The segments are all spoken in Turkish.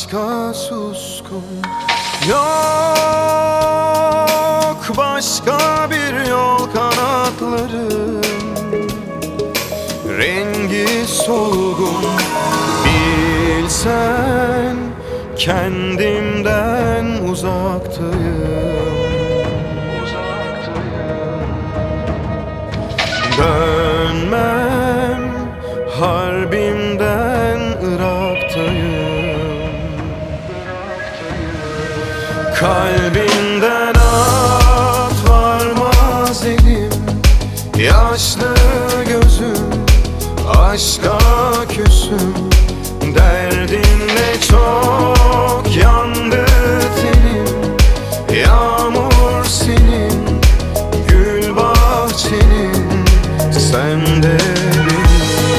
aşka suskun. Yok başka bir yol, kanatların rengi solgun. Bilsen kendimden uzaktayım. Dönmem harbimden, Irak'tayım. Kalbimden at varmaz elim, yaşlı gözüm aşka küsüm. Derdinle çok yandı tenim, yağmur senin, gül bahçenin, sen de benim.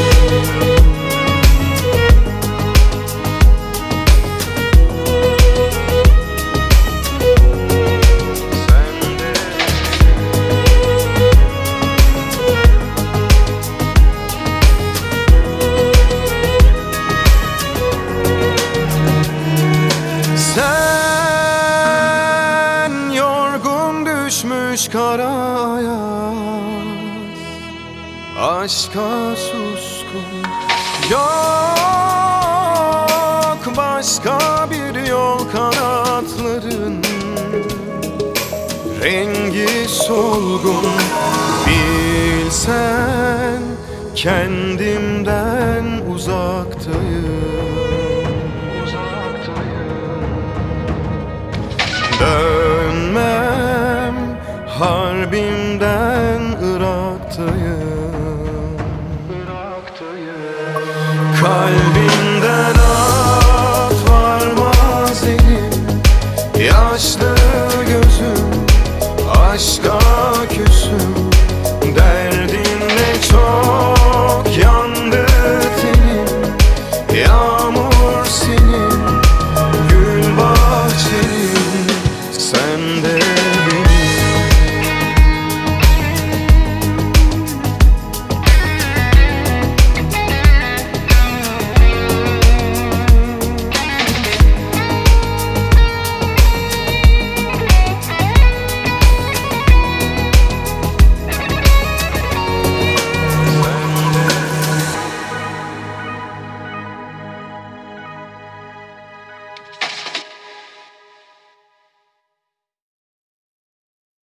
Sen yorgun düşmüş kara ayaz, aşka suskun. Yok başka bir yol, kanatların rengi solgun. Bilsen kendimden uzaktayım. Dönmem harbimden, Irak'tayım. Kalbimden at varmaz elim, yaşlı gözüm aşka